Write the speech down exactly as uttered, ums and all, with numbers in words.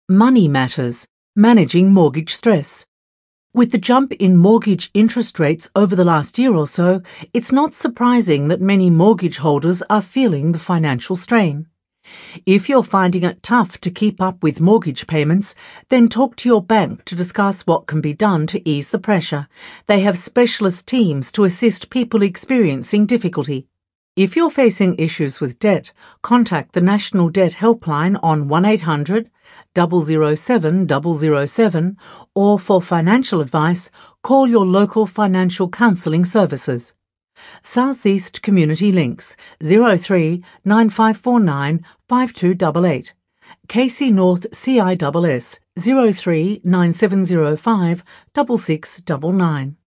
Money Matters – Managing Mortgage Stress. With the jump in mortgage interest rates over the last year or so, it's not surprising that many mortgage holders are feeling the financial strain. If you're finding it tough to keep up with mortgage payments, then talk to your bank to discuss what can be done to ease the pressure. They have specialist teams to assist people experiencing difficulty. If you're facing issues with debt, contact the National Debt Helpline on one eight hundred, double oh seven, double oh seven or for financial advice, call your local financial counselling services. South East Community Links zero three nine five four nine five two eight eight. Casey North C I S S zero three nine seven zero five six six nine nine.